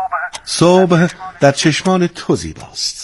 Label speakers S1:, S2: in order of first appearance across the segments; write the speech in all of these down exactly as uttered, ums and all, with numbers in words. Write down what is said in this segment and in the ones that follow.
S1: صبح در چشمان تو زیباست.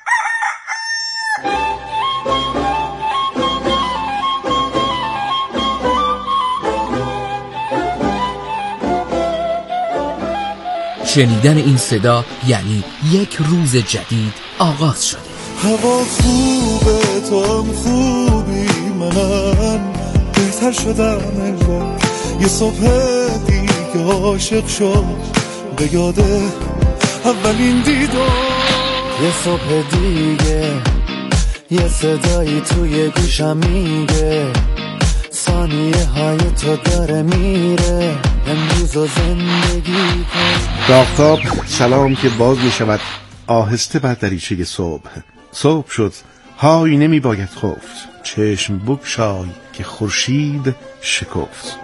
S2: شنیدن این صدا یعنی یک روز جدید آغاز شده.
S3: هوا خوبه، تو هم خوبی، منم بهتر شدم انگار. یه صبح دیگه عاشق شد به یاده اولین دیدار.
S4: یه صبح دیگه یه صدایی توی گوشم میگه ثانیه های تو داره میره امروز و زندگی کن.
S1: آفتاب سلام که باز می شود آهسته بر دریچه صبح. صبح شد، های نمی باید خفت، چشم بگشای که خورشید شکفت.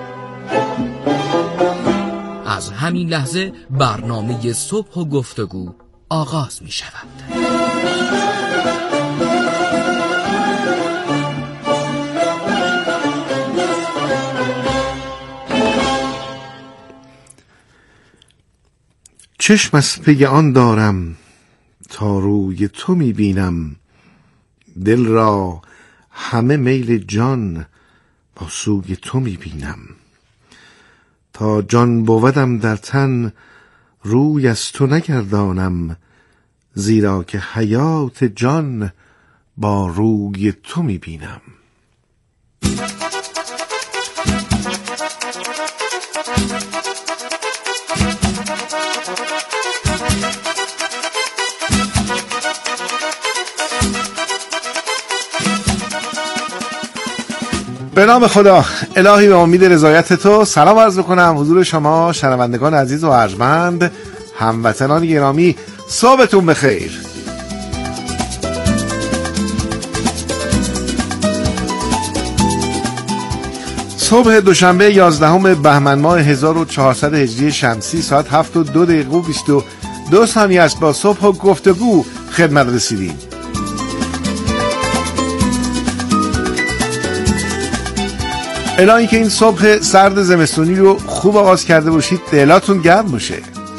S2: از همین لحظه برنامه صبح و گفتگو آغاز می شود.
S1: چشم از پی آن دارم تا روی تو می بینم، دل را همه میل جان با سوی تو می بینم. تا جان بودم در تن روی از تو نگردانم، زیرا که حیات جان با روی تو می بینم. به نام خدا، الهی به امید رضایت تو سلام عرض کنم حضور شما شنوندگان عزیز و ارجمند، هموطنان گرامی. صبحتون بخیر. صبح دوشنبه یازدهم بهمن ماه هزار و چهارصد هجری شمسی، ساعت هفت و دو دقیقه و بیست و دو ثانیه است. با صبح و گفتگو خدمت رسیدیم. الهی که این صبح سرد زمستونی رو خوب آغاز کرده باشید، دلاتون گرم باشه.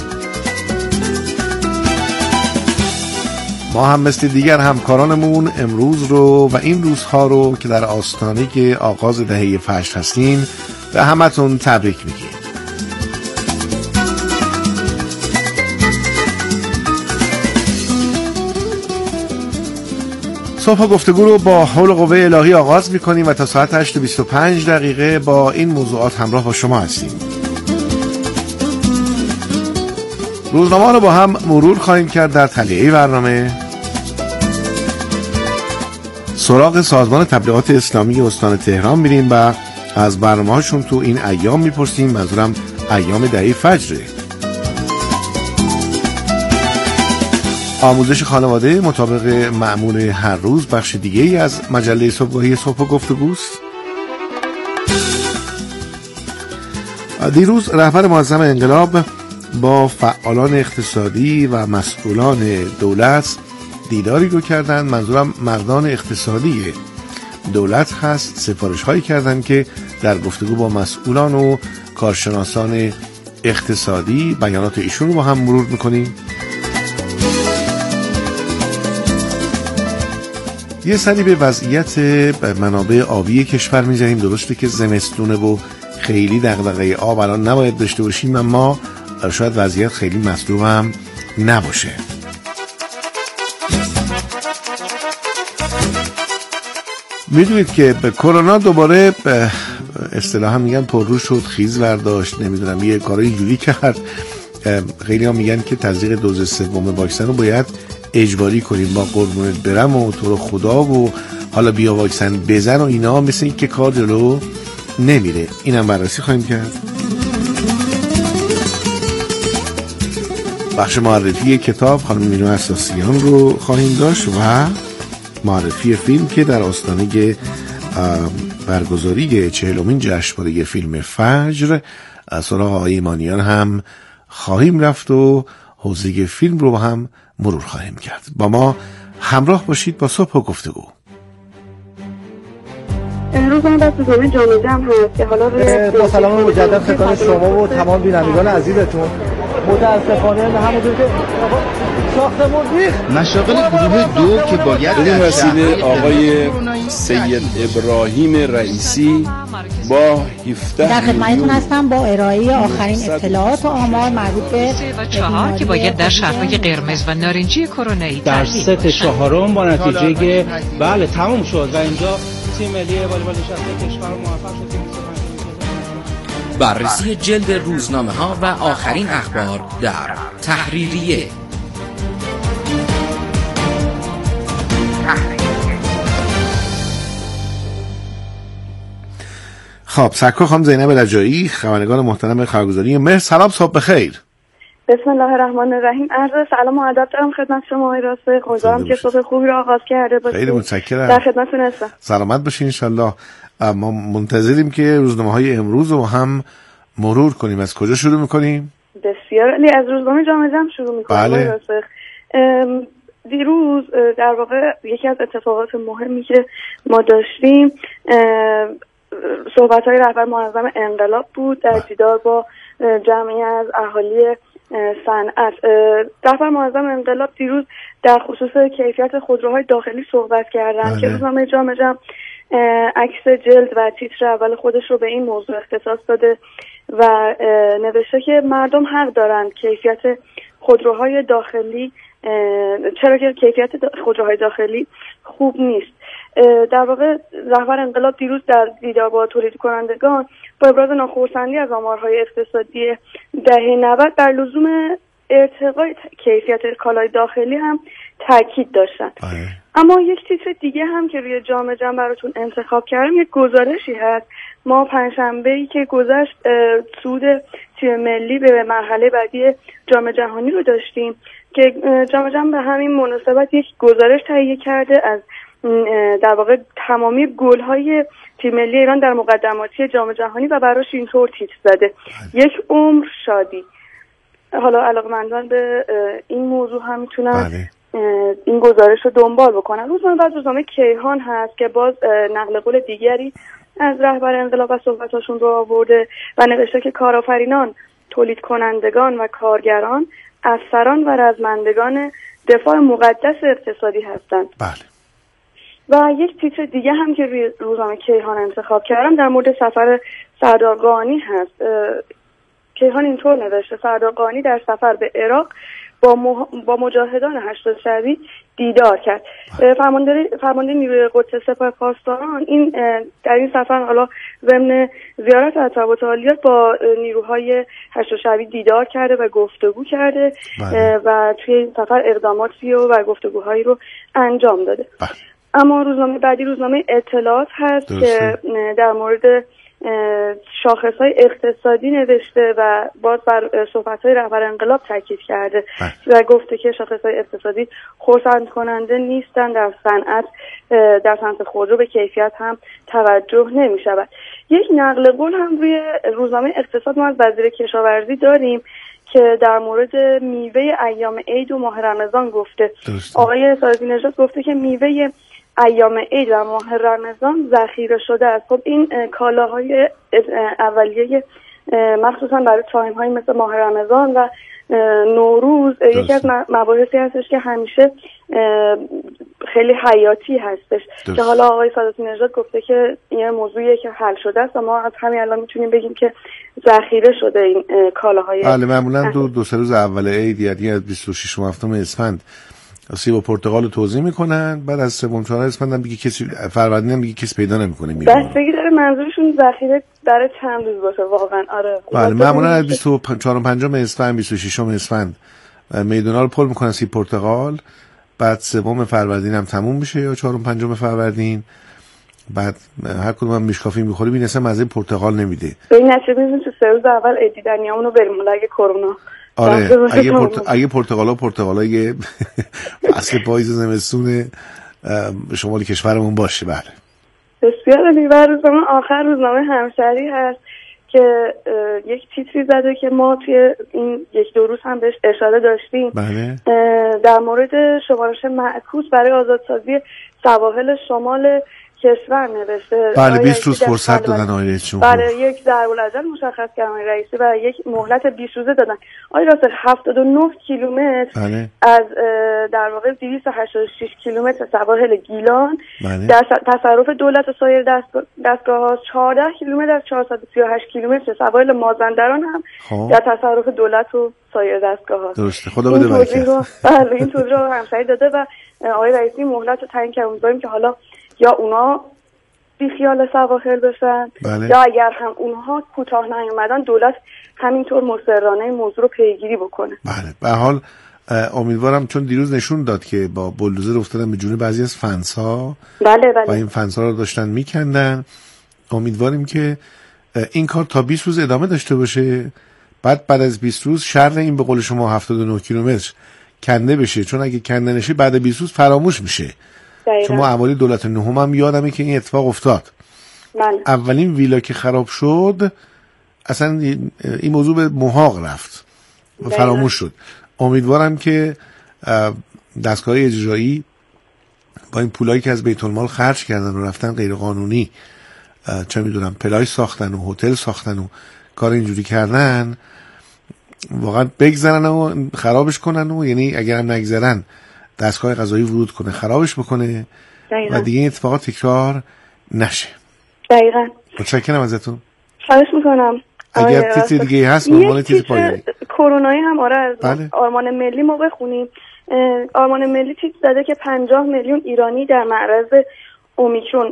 S1: ما هم مثل دیگر همکارانمون امروز رو و این روزها رو که در آستانه که آغاز دهه فجر هستین به همتون تبریک میگیم. صبح گفتگو رو با حول قوه الهی آغاز میکنیم و تا ساعت هشت و بیست و پنج دقیقه با این موضوعات همراه با شما هستیم. روزنامه رو با هم مرور خواهیم کرد. در تلیه برنامه سراغ سازمان تبلیغات اسلامی استان تهران میریم و از برنامه هاشون تو این ایام میپرسیم، منظورم ایام دهه فجره. آموزش خانواده مطابق معمول هر روز بخش دیگه ای از مجله صبحگاهی صبح و گفتگوست. دیروز رهبر معظم انقلاب با فعالان اقتصادی و مسئولان دولت دیداری رو کردن، منظورم مردان اقتصادی دولت هست. سفارش هایی کردن که در گفتگو با مسئولان و کارشناسان اقتصادی بیانات ایشون رو با هم مرور میکنیم. یه سری به وضعیت منابع آبی کشور می‌زنیم. درسته که زمستونه و خیلی دغدغه آب الان نباید داشته باشیم، اما شاید وضعیت خیلی مطلوب هم نباشه. میدونید که به کرونا دوباره اصطلاحا میگن پررو شد، خیز برداشت، نمیدونم یه کارای جوری کرد. خیلی ها میگن که تزریق دوز سوم واکسن رو باید اجباری کنیم، با قربونت برم و تو رو خدا و حالا بیا واکسن بزن و اینا، مثل این که کار جلو نمیره. اینم بررسی خواهیم کرد. بخش معرفی کتاب خانم مینو اساسیان رو خواهیم داشت و معرفی فیلم که در آستانه برگزاری چهلمین جشنواره فیلم فجر سراغ آقای ایمانیان هم خواهیم رفت و حوزه فیلم رو با هم مرور خواهیم کرد. با ما همراه باشید با صبح و گفتگو.
S5: امروز من دست زمین جامعه هم هست که حالا روی
S6: با سلام مجدد خدمت شما و تمام بینندگان عزیزتون. متاسفانه همونطور که ساختمون ریخت.
S7: مشاغل گروه دو که باید
S8: به وسیله آقای سید ابراهیم رئیسی با هفده
S9: در خدمتتون هستم با ارائه آخرین اطلاعات و آمار مربوط به
S10: چهار که باید در شهرهای قرمز و نارنجی کرونایی
S6: در ست چهارم با نتیجه بله تموم شد و اینجا تیم ملی والیبال نشسته کشور موفق شد.
S2: بررسی جلد روزنامه ها و آخرین اخبار در تحریریه.
S1: خب سرکار خانم زینب رجایی، خبرنگار محترم خبرگزاری مهر، سلام، صبح بخیر.
S5: بسم الله الرحمن الرحیم. عرض سلام و ادب دارم خدمت شما آقای راسخ. امیدوارم که صبح خوبی رو آغاز کرده باشید.
S1: خیلی متشکرم.
S5: در خدمتتون هستم.
S1: سلامت باشین ان شاء الله. ما منتظریم که روزنامه‌های امروز رو هم مرور کنیم. از کجا شروع می‌کنیم؟
S5: بسیار عالی. از روزنامه جامعه جمع شروع می‌کنیم.
S1: بله.
S5: دیروز در واقع یکی از اتفاقات مهمی که ما داشتیم صحبت‌های رهبر منظم انقلاب بود در دیدار با جمعی از اهالی صنعت. رهبر منظم انقلاب دیروز در خصوص کیفیت خودروهای داخلی صحبت کردن بله. که روزنامه جامعه جمع عکس جلد و تیتر اول خودش رو به این موضوع اختصاص داده و نوشته که مردم حق دارند کیفیت خودروهای داخلی، چرا که کیفیت خودروهای داخلی خوب نیست. در واقع رهبر انقلاب دیروز در دیدار با تولید کنندگان با ابراز ناخرسندی از آمارهای اقتصادی دهه نود بر لزوم ارتقای کیفیت کالای داخلی هم تاکید داشتن. آه. اما یک تیتر دیگه هم که روی جامعه جمع براتون انتخاب کردم یک گزارشی هست. ما پنجشنبه‌ای که گذشت صعود تیم ملی به مرحله بعدی جام جهانی رو داشتیم که جام جهانی به همین مناسبت یک گزارش تهیه کرده از در واقع تمامی گل‌های تیم ملی ایران در مقدماتی جام جهانی و براش اینطور تیتر زده: یک عمر شادی. حالا علاقمندان به این موضوع هم میتونن این گزارش رو دنبال بکنن. روزنامه بعد روزنامه کیهان هست که باز نقل قول دیگری از رهبر انقلاب و صحبتاشون رو آورده و نوشته که کارآفرینان، تولید کنندگان و کارگران افسران و رزمندگان دفاع مقدس اقتصادی هستند.
S1: بله.
S5: و یک تیتر دیگه هم که روزنامه کیهان انتخاب کردم در مورد سفر سردار قانی هست. کیهان اینطور نوشته: سردار قانی در سفر به عراق با, مح... با مجاهدان هشتاد شبی دیدار کرد. فرمانده فرمانده نیروی قدس سپاه پاسداران این در این سفر حالا ضمن زیارت و تبات عالیات با نیروهای هشتاد شبی دیدار کرده و گفتگو کرده بله. و توی این سفر اقداماتی و, و گفتگوهایی رو انجام داده. بله. اما روزنامه بعدی روزنامه اطلاعات هست درسته. که در مورد شاخص‌های اقتصادی نوشته و باز بر صحبت‌های رهبر انقلاب تاکید کرده و گفته که شاخص‌های اقتصادی خرسند کننده نیستند. در صنعت در صنعت خودرو به کیفیت هم توجه نمی‌شود. یک نقل قول هم روی روزنامه اقتصاد ما از وزیر کشاورزی داریم که در مورد میوه ایام عید و ماه رمضان گفته. درسته. آقای صادقی نژاد گفته که میوه ایام عید و ماه رمضان ذخیره شده است. خب این کالاهای اولیه مخصوصا برای تایم های مثل ماه رمضان و نوروز درست. یکی از مباحثی هستش که همیشه خیلی حیاتی هستش درست. که حالا آقای صادقی نژاد گفته که این موضوعیه که حل شده است و ما از همین الان میتونیم بگیم که ذخیره شده این کالاهای.
S1: بله معمولا دو دو سه روز اول عید یعنی از بیست و شش هفتم اسفند سیب و پرتقال رو توزیع میکنن، بعد از سوم چهارم اسفند هم دیگه کسی فروردین هم دیگه کسی پیدا نمیکنه.
S5: بستگی داره منظورشون ذخیره برای چند روز باشه واقعا. آره
S1: بله معمولا از بیست و چهارم پنجم اسفند بیست و ششم اسفند میدونا رو پر میکنن سیب پرتقال، بعد سوم فروردین هم تموم میشه یا چهارم پنجم فروردین، بعد هر کدوم هم میشکافی میخوری ببین اصلا مزه پرتقال نمیده.
S5: این نشه ببینیم تو سه روز اول عید دیدنیامونو بریم اگه کرونا.
S1: آره اگه پرت... اگه پرتقالا پرتقالای فصل پاییز زمستون شمال کشورمون باشه. بله
S5: بسیار عالی. و روزنامه آخر روزنامه همشهری هست که یک تیتری زده که ما توی این یک دو روز هم بهش اشاره داشتیم.
S1: بله.
S5: در مورد شمارش معکوس برای آزادسازی سواحل شمال کشور نوشته.
S1: بله بیست روز فرصت دادن آقای رئیس جمهور.
S5: بله یک ضرب‌الاجل مشخص کردن آقای رئیسی و یک مهلت بیست روزه دادن. آقای راسل هفتاد و نه کیلومتر
S1: بله.
S5: از در واقع دویست و هشتاد و شش کیلومتر سواحل گیلان
S1: بله.
S5: در تصرف دولت و سایر دستگاه‌ها، چهارده کیلومتر از چهارصد و سی و هشت کیلومتر سواحل مازندران هم خواه. در تصرف دولت و سایر دستگاه‌ها.
S1: درسته. خدا بده برکت.
S5: بله این توضیح رو همسایه داده و آقای رئیسی مهلت رو تعیین کرد. امیدواریم که حالا یا اونا بی خیال سواحل بشن
S1: بله.
S5: یا اگر هم اونها کوتاه نیومدن دولت همینطور مصرانه این موضوع رو پیگیری بکنه.
S1: بله به حال امیدوارم، چون دیروز نشون داد که با بولدوزر افتادن به جون بعضی از فنس‌ها.
S5: بله بله.
S1: و این فنس‌ها رو داشتن میکندن. امیدواریم که این کار تا بیست روز ادامه داشته باشه. بعد بعد از بیست روز شر این به قول شما هفتاد و نه کیلومتر کنده بشه، چون اگه کنده نشه بعد بیست روز فراموش میشه.
S5: دقیقا.
S1: چون ما اولی دولت نهم هم یادمه که این اتفاق افتاد.
S5: بله.
S1: اولین ویلا که خراب شد اصلا این موضوع به محاق رفت و فراموش شد. امیدوارم که دستگاه اجرایی با این پولایی که از بیت المال خرج کردن و رفتن غیر قانونی چه میدونم پلای ساختن و هتل ساختن و کار اینجوری کردن واقعا بگذرن و خرابش کنن و یعنی اگر هم نگذرن دستگاه قضایی ورود کنه خرابش بکنه دقیقا. و دیگه این اتفاقات تکرار نشه.
S5: دقیقا.
S1: متشکرم ازتون.
S5: خواهش میکنم.
S1: اگر تیتر دیگه هست به عنوان تیتر پایانی
S5: کرونایی هم آره از
S1: بله.
S5: آرمان ملی ما بخونیم. آرمان ملی تیتر زده که پنجاه میلیون ایرانی در معرض اومیکرون.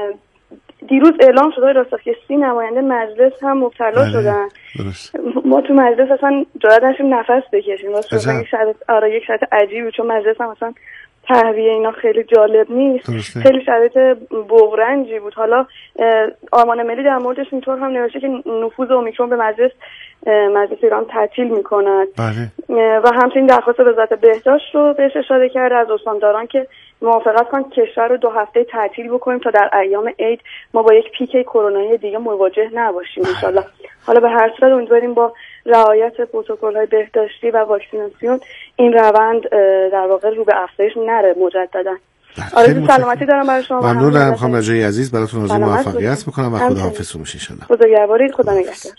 S5: دیروز اعلام شده راست که سی نماینده مجلس هم مبتلا بله. شدن.
S1: درست.
S5: ما تو مجلس اصلا جرئت نشیم نفس بکشیم. واسه یک شرط آره یک شرط عجیبه، چون مجلس هم اصلا تهویه اینا خیلی جالب نیست.
S1: درسته.
S5: خیلی شرایط بغرنجی بود. حالا آرمان ملی در موردش اینطور هم نوشته که نفوذ اومیکرون به مجلس مجلس ایران تعطیل می‌کند.
S1: بله.
S5: و همچنین درخواست وزارت بهداشت رو بهش اشاره کرده از استانداران که موافقت کنن کشور رو دو هفته تعطیل بکنیم تا در ایام عید ما با یک پیک کرونایی دیگه مواجه نباشیم ان شاءالله. حالا به هر صورت امیدواریم با رعایت پروتکل‌های بهداشتی و واکسیناسیون این روند در واقع رو به افزایش نره مجددا. آرزوی سلامتی دارم برای شما.
S1: ممنون دارم خانم رجایی عزیز، براتون آرزوی موفقیت می‌کنم و خداحافظ باشید ان شاءالله.
S5: خداگردید. خدا نگهدار.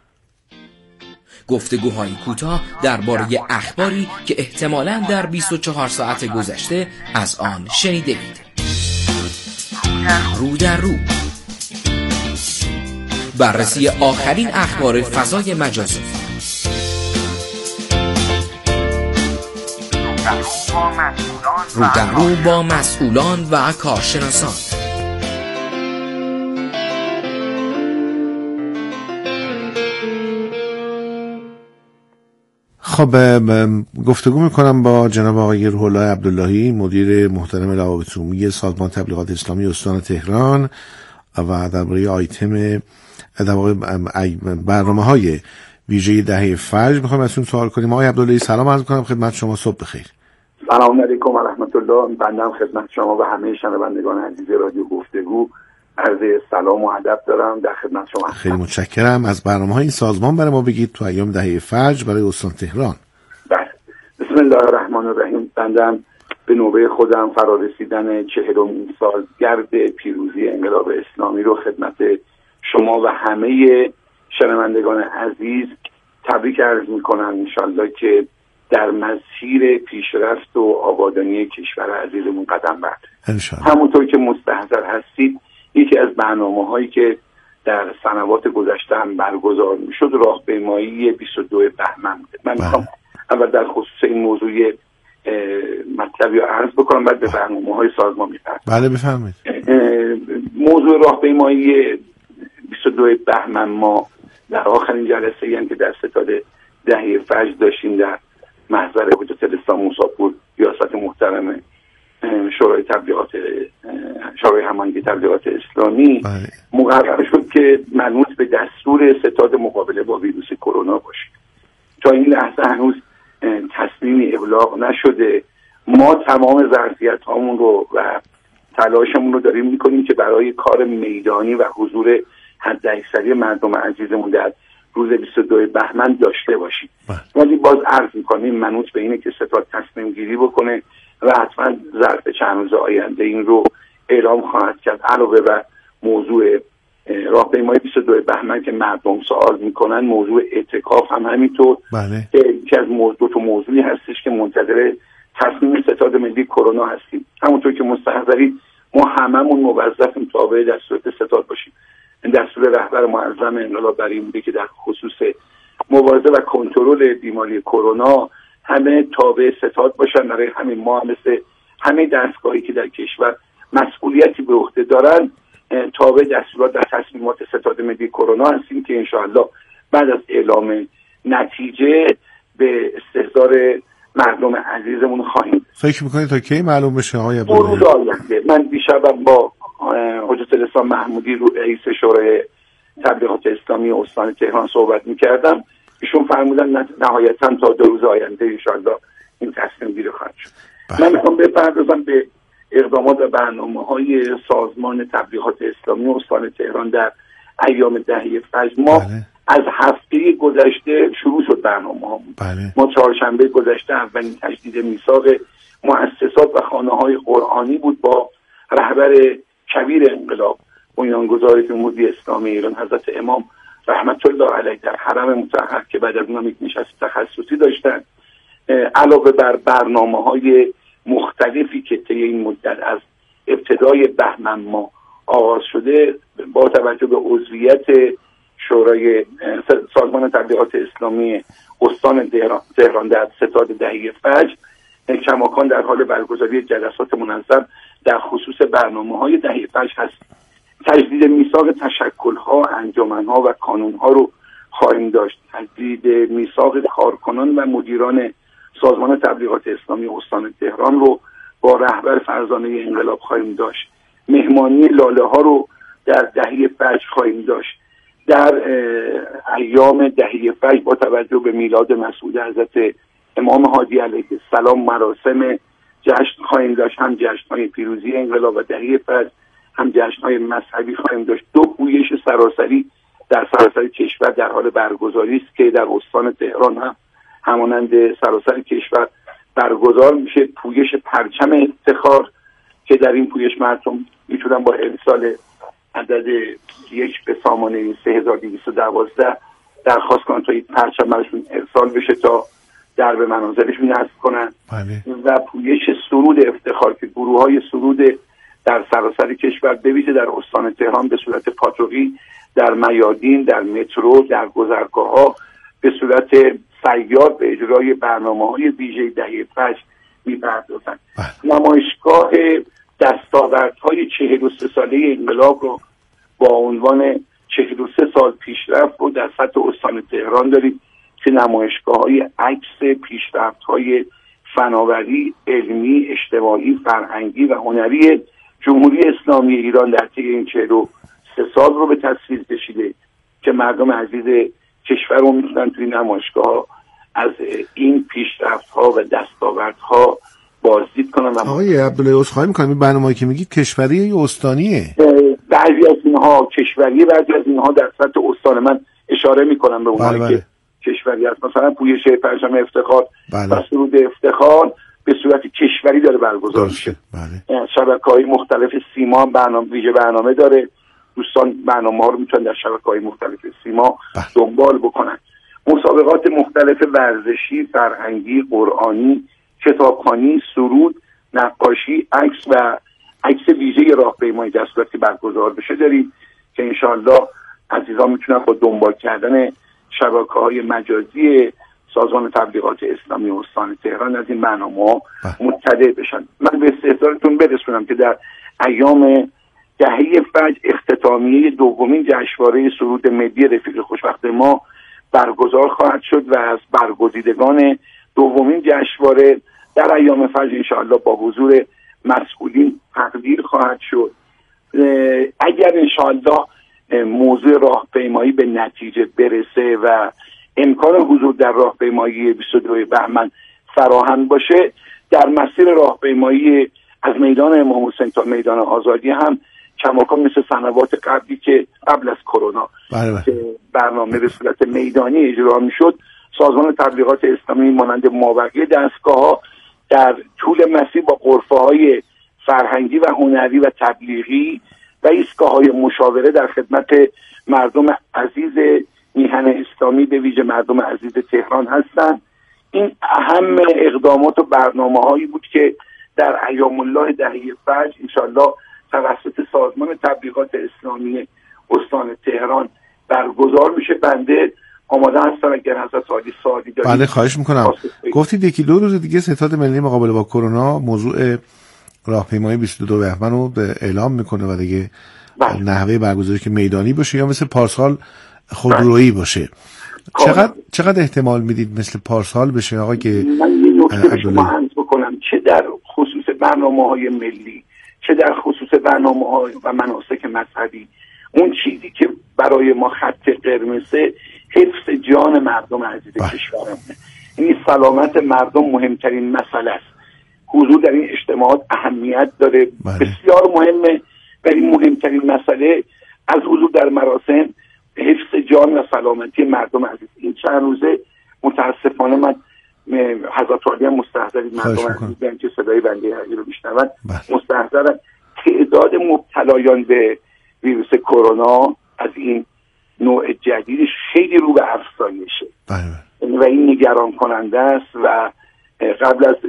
S2: گفتگوهای کوتاه درباره اخباری که احتمالاً در بیست و چهار ساعت گذشته از آن شنیدید. رو در رو بررسی آخرین اخبار فضای مجازی. رو در رو با مسئولان و کارشناسان.
S1: خب گفتگو میکنم با جناب آقای روح الله عبداللهی، مدیر محترم روابط عمومی سازمان تبلیغات اسلامی استان تهران و درباره آیتم در واقع برنامه‌های ویژه دهه فجر میخوایم ازتون سوال کنیم. آقای عبداللهی سلام عرض میکنم خدمت شما، صبح بخیر.
S11: سلام علیکم و رحمت الله. بنده خدمت شما و همه شنوندگان عزیز رادیو گفتگو عرض سلام و ادب دارم. در خدمت شما.
S1: خیلی متشکرم. از برنامه‌های این سازمان برای ما بگید تو ایام دهه فجر برای استان تهران.
S11: بله. بسم الله الرحمن الرحیم. بنده به نوبه خودم فرا رسیدن چهلمین سالگرد پیروزی انقلاب اسلامی رو خدمت شما و همه شنوندگان عزیز تبریک عرض می‌کنم. انشالله که در مسیر پیشرفت و آبادانی کشور عزیزمون قدم بردارید. همونطور که مستحضر هستید یکی از برنامه‌هایی که در سنوات گذشته هم برگزار می‌شد راهپیمایی بیست و دو بهمن بود. من می‌خوام اول در خصوص این موضوع مطلبی رو عرض بکنم بعد به برنامه‌های سازمان می‌پردازم.
S1: بله بفرمایید.
S11: موضوع راهپیمایی بیست و دو بهمن ما در آخرین جلسه‌ای هم که در ستاد دهه فجر داشتیم در محضر حجت الاسلام موسی‌پور ریاست محترم شورای تبلیغات شورای هماهنگی تبلیغات اسلامی
S1: بله.
S11: مقرر شد که منوط به دستور ستاد مقابله با ویروس کرونا باشه. تا این لحظه هنوز تصمیمی ابلاغ نشده. ما تمام ظرفیت هامون رو و تلاشمون رو داریم میکنیم که برای کار میدانی و حضور حداکثری مردم عزیزمون در روز بیست و دو بهمن داشته باشیم. ولی باز عرض میکنیم منوط به اینه که ستاد تصمیم گیری بکنه و حتما ظرف چند روز آینده این رو اعلام خواهد کرد. علاوه بر موضوع راهپیمایی بیست و دو بهمن که مردم سوال میکنن، موضوع اعتکاف هم همینطور
S1: بله.
S11: که یکی از موضوع تو موضوعی هستش که منتظر تصمیم ستاد ملی کرونا هستیم. همونطور که مستحضرید ما هممون موظفیم تابع دستورات ستاد باشیم. این دستور رهبر معظم انقلاب برای این بوده که در خصوص مبارزه و کنترل بیماری کرونا همه تابع ستاد باشن. برای همین ما هم مثل همه دستگاهی که در کشور مسئولیتی به عهده دارن تابع دستورات در تصمیمات ستاد ملی کرونا هستیم که انشاءالله بعد از اعلام نتیجه به استحضار مردم عزیزمون خواهیم.
S1: فکر میکنید تا کی معلوم بشه آقای
S11: عبداللهی؟ آینده. من دیشبم با حجت الاسلام محمودی رئیس شورای تبلیغات اسلامی استان تهران صحبت میکردم. ایشون فرمودن نهایتا تا دو روز آینده انشاءالله این تصمیم گیری خواهد شد. من میخوام بپردازم به اقدامات و برنامه‌های سازمان تبلیغات اسلامی استان تهران در ایام دهه فجر. ما بله. از هفته گذشته شروع شد برنامه‌ها.
S1: بله.
S11: ما چهارشنبه گذشته اولین تجدید میثاق مؤسسات و خانه‌های قرآنی بود با رهبر کبیر انقلاب بنیانگذار جمهوری اسلامی ایران حضرت امام رحمت الله علیه در حرم مطهر که بعد از اون یک نشست تخصصی داشتن. علاوه بر برنامه‌های مختلفی که طی این مدت از ابتدای بهمن ماه آغاز شده با توجه به عضویت شورای سازمان تبلیغات اسلامی استان تهران در ستاد دهه فجر کماکان در حال برگزاری جلسات منظم در خصوص برنامه‌های دهه فجر هست. تجدید میثاق تشکل‌ها، انجمن‌ها و کانون‌ها رو خواهیم داشت. تجدید میثاق کارکنان و مدیران سازمان تبلیغات اسلامی استان تهران رو با رهبر فرزانه انقلاب خواهیم داشت. مهمانی لاله ها رو در دهه فجر خواهیم داشت. در ایام دهه فجر با توجه به میلاد مسعود حضرت امام هادی علیه السلام مراسم جشن خواهیم داشت. هم جشن‌های پیروزی انقلاب و دهه فجر، هم جشن‌های مذهبی خواهیم داشت. دو پویش سراسری در سراسر کشور در حال برگزاری است که در استان تهران هم همانند سراسر کشور برگزار میشه. پویش پرچم افتخار که در این پویش مردم میتونن با ارسال عدد یک به سامانه سه هزار و دویست و دوازده درخواست کنن تا این پرچم برشون ارسال بشه تا در به منازلشون نصب کنن.
S1: بله.
S11: و پویش سرود افتخار که گروه های سرود در سراسر کشور به ویژه در استان تهران به صورت پاتوقی در میادین، در مترو، در گذرگاه‌ها به صورت سیار به اجرای برنامه‌های ویژه دهه فجر می‌پردازند. نمایشگاه دستاوردهای چهل و سه ساله انقلاب رو با عنوان چهل و سه سال پیشرفت رو در سطح استان تهران داریم که نمایشگاه‌های عکس پیشرفت‌های فناوری، علمی، اجتماعی، فرهنگی و هنری جمهوری اسلامی ایران در طی این چهل و سه سال رو به تصویر کشیده که مردم عزیز کشور رو میتونن توی نمایشگاه از این پیشرفت‌ها و دستاوردها بازدید کنن.
S1: آقای عبداللهی عذرخواهی می‌کنم، این برنامه‌ای که میگید کشوریه یا استانیه؟
S11: بعضی از اینها کشوریه، بعضی از اینها در سطح استان. من اشاره می‌کنم به اونایی بله بله. که کشوری هست. مثلا پویش پرچم افتخار بله. و سرود افتخار به صورت کشوری داره برگزار میشه.
S1: بله.
S11: شبکه‌های مختلف سیما برنامه ویژه برنامه داره. دوستان برنامه‌ها رو میتونن در شبکه‌های مختلف سیما بله. دنبال بکنن. مسابقات مختلف ورزشی، فرهنگی، قرآنی، کتابخوانی، سرود، نقاشی، عکس و عکس ویژه راهپیمایی دستوراتی برگزار بشه داریم که انشاءالله عزیزان میتونن با دنبال کردن شبکه‌های مجازی سازمان تبلیغات اسلامی استان تهران از این برنامه‌ها مطلع بشن. من به استحضارتون برسونم که در ایام دهه فجر اختتامیه دومین جشنواره سرود ملی رفیق خوشبخت ما برگزار خواهد شد و از برگزیدگان دومین جشنواره در ایام فجر انشاءالله با حضور مسئولین تقدیر خواهد شد. اگر انشاءالله موضوع راهپیمایی به نتیجه برسه و امکان حضور در راهپیمایی بیست و دو بهمن فراهم باشه، در مسیر راهپیمایی از میدان امام حسین تا میدان آزادی هم کماکان مثل سنوات قبلی که قبل از کرونا که برنامه به صورت میدانی اجرا میشد، سازمان تبلیغات اسلامی مانند مابقی دستگاه‌ها در طول مسیر با غرفه‌های فرهنگی و هنری و تبلیغی و ایستگاه‌های مشاوره در خدمت مردم عزیز میهن اسلامی به ویژه مردم عزیز تهران هستند. این اهم اقدامات و برنامه‌هایی بود که در ایام الله دهه فجر انشالله توسط سازمان تبلیغات اسلامی استان تهران برگزار میشه. بنده آماده هستم اگر حضرت عالی سوالی دارید.
S1: بله خواهش میکنم. گفتید یکی دو روز دیگه ستاد ملی مقابله با کرونا موضوع راهپیمایی بیست و دو بهمن رو به اعلام میکنه و دیگه بله. نحوه برگزاری که میدانی باشه یا مثل پارسال خودرویی باشه. چقدر چقدر احتمال میدید مثل پارسال بشه آقای که
S11: من یه نکته به شما عرض بکنم، چه در خصوص برنامه‌های ملی چه در خصوص برنامه‌ها و مناسک مذهبی، اون چیزی که برای ما خط قرمزه حفظ جان مردم عزیز کشورمونه. این سلامت مردم مهمترین مسئله است. حضور در این اجتماعات اهمیت داره، بله. بسیار مهمه، ولی مهمترین مسئله از حضور در مراسم حفظ جان و سلامتی مردم عزیز. این چند روزه متاسفانه من حضرت عالی هم مستحضرید، مردم عزیز هم که صدای بنده حقی رو میشنون مستحضرن تعداد مبتلایان به ویروس کرونا از این نوع جدیدش خیلی رو به افزایشه و این نگران کننده است. و قبل از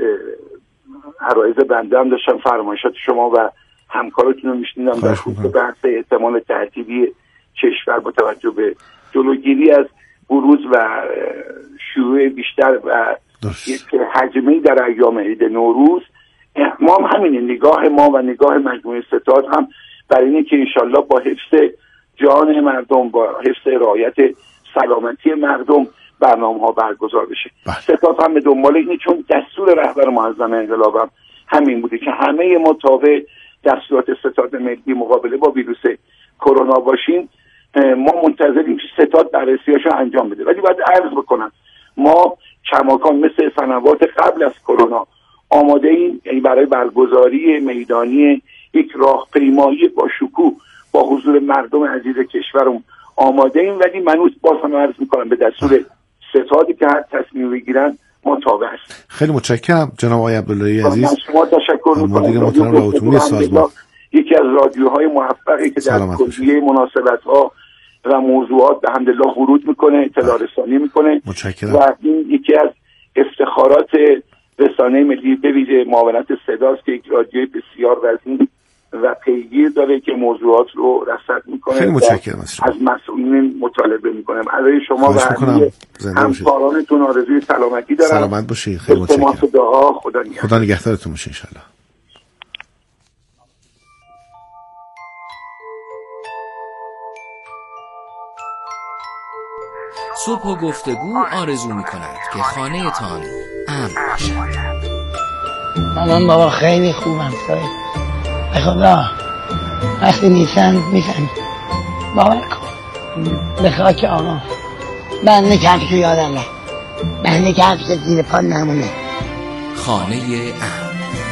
S11: عرایض بنده هم داشتم فرمایشات شما و همکارتون رو میشنیدم در خصوص بحث احتمال تعطیلی کشور با توجه به جلوگیری از بروز و شیوع بیشتر و یک حجمه‌ای در ایام عید نوروز. ما هم همینه، نگاه ما و نگاه مجموعه ستاد هم برای اینه که انشالله با حفظ جان مردم، با حفظ رعایت سلامتی مردم برنامه ها برگزار بشه. ستاد هم به دنبال اینه، چون دستور رهبر معظم انقلاب هم همین بوده که همه ما تابع دستورات ستاد ملی مقابله با ویروس کرونا باشیم. ما منتظریم که ستاد بررسیاشو انجام بده، ولی باید عرض بکنم ما کماکان مثل سنوات قبل از کرونا آماده ایم، یعنی برای برگزاری میدانی یک راهپیمایی با شکوه با حضور مردم عزیز کشورم آماده ایم، ولی منوط باز هم عرض میکنم به دستور ستادی که هر تصمیم بگیرن ما تابع هستیم.
S1: خیلی متشکرم جناب آقای عبداللهی عزیز.
S11: شما تشکر میکنم. یکی از رادیوهای موفقی که در کلیه مناسبت‌ها و موضوعات به حمدالله ورود میکنه، اطلاع رسانی میکنه و این یکی از افتخارات رسانه ملی به ویژه معاونت صداست که یک رادیوی بسیار وزین و پیگیر داره که موضوعات رو رصد میکنه.
S1: خیلی متشکرم
S11: از مسئولین مطالبه میکنم. برای شما و همکارانتون آرزوی سلامتی دارم.
S1: سلامت باشید. خیلی متشکرم.
S11: دعا خدا نگهدار.
S1: خدا نگهدارتون باشه ان شاء الله.
S2: صبح و گفتگو آرزو می کند که خانه تان امن باشد.
S12: مامان بابا خیلی خوبم سایی ای خدا، وقتی نیستن میزن باور کن به خاک آقا بنده کفش رو یادم رفت، بنده کفش زیر پا نمونه.
S2: خانه امن.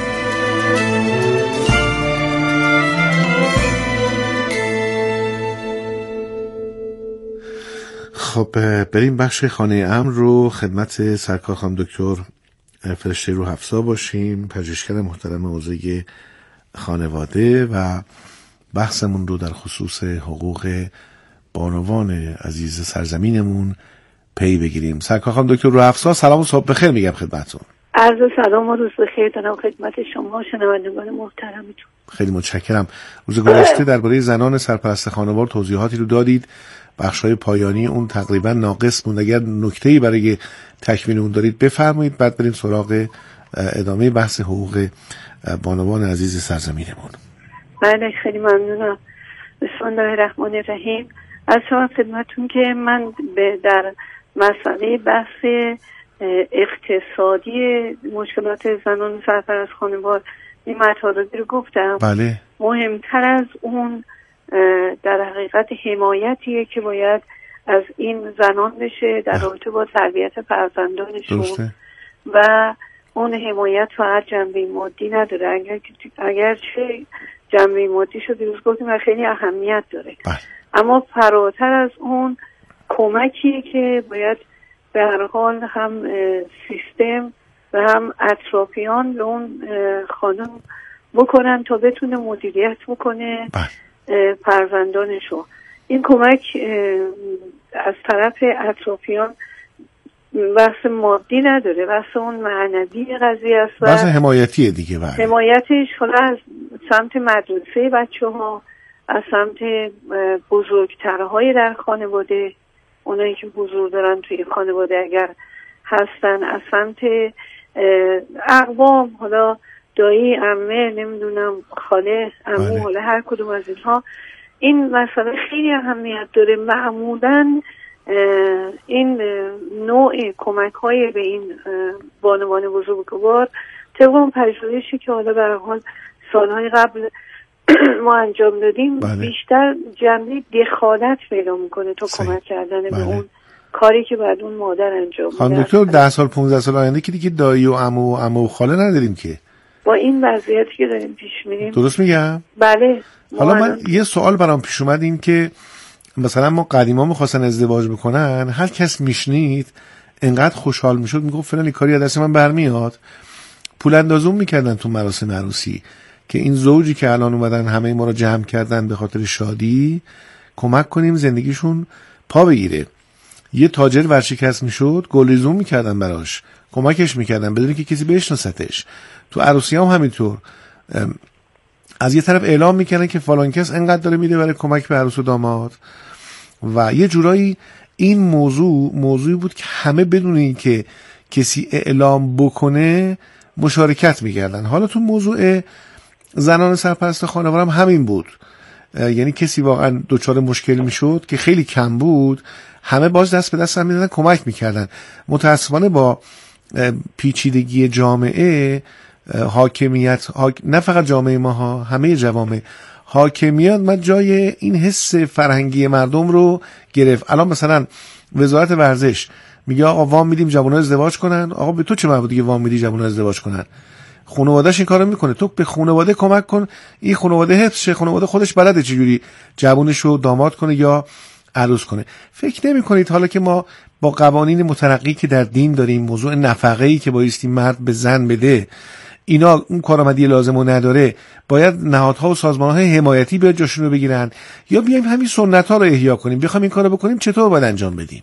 S1: خب بریم بخش خانه امن رو خدمت سرکار خانم دکتر فرشته روح افزا باشیم، پژوهشگر محترم حوزه خانواده، و بحثمون رو در خصوص حقوق بانوان عزیز سرزمینمون پی بگیریم. سرکار خانم دکتر روح افزا سلام و صبح بخیر میگم خدمتتون.
S13: عرض سلام و روز بخیر دارم خدمت شما شنوندگان محترمتون.
S1: خیلی متشکرم. روز گذشته درباره زنان سرپرست خانوار توضیحاتی رو دادید، بخشای پایانی اون تقریبا ناقص بود. اگر نکته‌ای برای تکمیل اون دارید بفرمایید، بعد بریم سراغ ادامه بحث حقوق بانوان عزیز سرزمینمون.
S13: بله خیلی ممنونم. بسم الله الرحمن الرحیم. از شما خدمتتون که من به در مسئله بحث اقتصادی مشکلات زنان سرپرست خانوار این مطالبی رو گفتم.
S1: بله.
S13: مهمتر از اون در حقیقت حمایتیه که باید از این زنان بشه در رابطه با تربیت فرزندانشون و اون حمایت فقط جنبه مادی نداره، اگر اگر چه جنبه مادی شو دیروز گفتیم و خیلی اهمیت داره
S1: بله.
S13: اما فراتر از اون کمکیه که باید به هر حال هم سیستم و هم اطرافیان به اون خانم بکنن تا بتونه مدیریت بکنه فرزندانشو. این کمک از طرف اطرافیان بحث مادی نداره، بحث اون معنوی قضیه است و
S1: بحث حمایتیه دیگه. بله.
S13: حمایتش حالا از سمت مدرسه بچه ها، از سمت بزرگترهای در خانواده، اونایی که حضور دارن توی خانواده اگر هستن، از سمت اقوام، حالا دایی، عمه، نمیدونم خاله، عمو، حالا هر کدوم از اینها. این مسئله خیلی اهمیت داره. معمولاً این نوع کمک های به این بانوان بزرگوار طبق اون پژوهشی که حالا به هر حال سالهای قبل ما انجام دادیم بله. بیشتر جنبه دخالت پیدا میکنه تا کمک کردن بله. به اون کاری که بعد اون مادر انجام میده.
S1: خانم دکتر ده سال پونزده سال آینده که دیگه دایی و عمو و عمو و خاله نداریم که
S13: با این وضعیتی که داریم پیش میریم.
S1: درست میگم؟
S13: بله.
S1: حالا من یه سوال برام پیش اومد، این که مثلا ما قدیما می‌خواستن ازدواج بکنن، هر کس میشنید انقدر خوشحال میشد، میگفت فلانی کاری از دست من برمیاد، پول اندازون میکردن تو مراسم عروسی که این زوجی که الان اومدن همه ما رو جمع کردن به خاطر شادی کمک کنیم زندگیشون پا بگیره. یه تاجر ورشکست میشد، گلریزون میکردن براش، کمکش میکردن بدون که کسی بشناستش. تو عروسی هم همینطور از یه طرف اعلام میکنن که فلان کس انقدر داره میده برای کمک به عروس و داماد، و یه جورایی این موضوع موضوعی بود که همه بدون این که کسی اعلام بکنه مشارکت میکردن. حالا تو موضوع زنان سرپرست خانواده هم همین بود، یعنی کسی واقعا دچار مشکل میشد که خیلی کم بود، همه باز دست به دست هم میدادن، کمک میکردن. متاسفانه با پیچیدگی جامعه حاکمیت حاک... نه فقط جامعه ما ها، همه جوامع، حاکمیت من جای این حس فرهنگی مردم رو گرفت. الان مثلا وزارت ورزش میگه آقا وام میدیم جوان‌ها ازدواج کنن. آقا به تو چه مربوطه که وام میدی جوان‌ها ازدواج کنن؟ خانواده‌اش این کارو میکنه، تو به خانواده کمک کن، این خانواده حفظ شه، خانواده خودش بلده چجوری جوونش رو داماد کنه یا عروس کنه. فکر نمی‌کنید حالا که ما با قوانین مترقی که در دین داریم، موضوع نفقه‌ای که بایستی مرد به زن بده، اینا اون کارآمدی لازمو نداره، باید نهادها و سازمان‌های حمایتی بیاد جاشون رو بگیرن، یا بیایم همین سنت‌ها رو احیا کنیم؟ بخوام این کارو بکنیم چطور باید انجام بدیم؟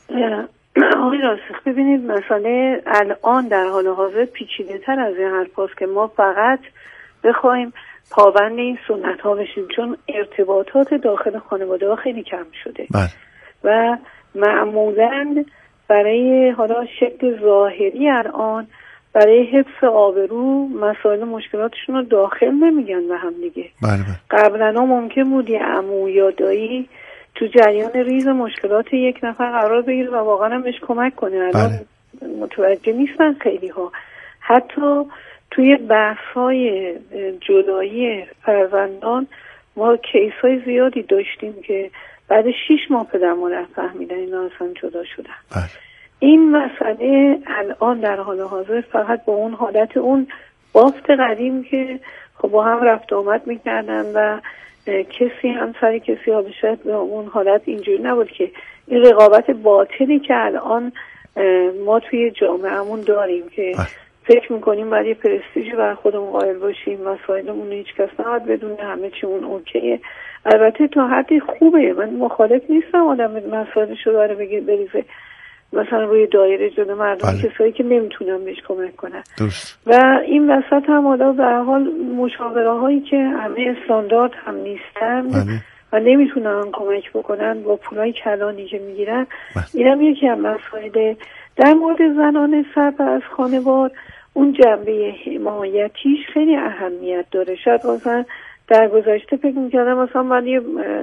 S13: آقای راسخ ببینید، مسئله الان در حال حاضر پیچیده‌تر از این حرفاست که ما فقط بخوایم پابند این سنت‌ها بشیم، چون ارتباطات داخل خانواده ها خیلی کم شده
S1: بله.
S13: و معمولاً برای حالا شکل ظاهری الان برای حفظ آبرو مسائل مشکلاتشون رو داخل نمیگن به هم دیگه.
S1: بله بله.
S13: قبلا ممکن بود یه عمو یا دایی تو جریان ریز مشکلات یک نفر قرار بگیره و واقعا هم بهش کمک کنه. الان
S1: بله.
S13: متوجه نیستن خیلی ها. حتی توی بحث‌های جدایی فرزندان ما کیس‌های زیادی داشتیم که بعد شش ماه پدر مادر فهمیدن اینا اصلا جدا شدن.
S1: بله.
S13: این مسئله الان در حال حاضر فقط با اون حالت اون بافت قدیم که خب با هم رفت آمد میکردن و کسی هم سر کسی ها بشد به اون حالت اینجوری نبود که این رقابت باطلی که الان ما توی جامعهمون داریم که فکر میکنیم باید یه پرستیجی بر خودمون قائل باشیم، مسائلمون هیچ کس نباید بدونه، همه چیمون اوکیه. البته تا حدی خوبه، من مخالف نیستم آدم مسائلش رو داره بگه بریزه مثلا روی دایره جلو مردم، بله. کسایی که نمیتونن بهش کمک کنن
S1: درست.
S13: و این وسط هم حالا به هر حال مشاوره هایی که همه استاندارد هم نیستن بله. و نمیتونن کمک بکنن با پولای کلانی که میگیرن، بله. اینم یکی از مسائل. در مورد زنان سرپرست خانوار اون جنبه حمایتیش خیلی اهمیت داره. شاید مثلا در گذشته فکر میکردم مثلا باید یه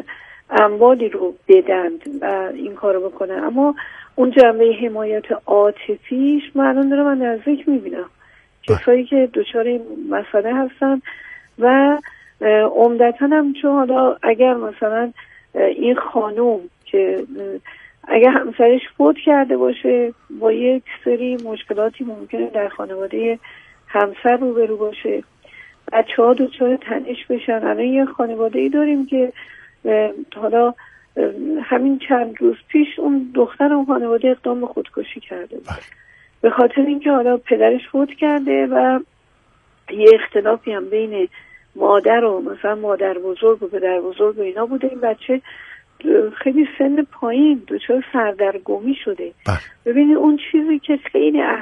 S13: اموالی رو بدند و این کارو بکنن، اما اون جنبه حمایت عاطفیش من الان دارم من نزدیک میبینم کسایی که دچار مسئله هستن و عمدتاً هم چون حالا اگر مثلا این خانوم که اگر همسرش فوت کرده باشه با یک سری مشکلاتی ممکنه در خانواده همسر روبرو باشه، بچه ها دچار تنش بشن. الان یه خانواده ای داریم که حالا همین چند روز پیش اون دختر اون خانواده اقدام به خودکشی کرده بود به خاطر اینکه حالا پدرش فوت کرده و یه اختلافی هم بین مادر و مثلا مادر بزرگ و پدر بزرگ و اینا بوده. این بچه خیلی سن پایین دچار سردرگمی شده. ببینید اون چیزی که خیلی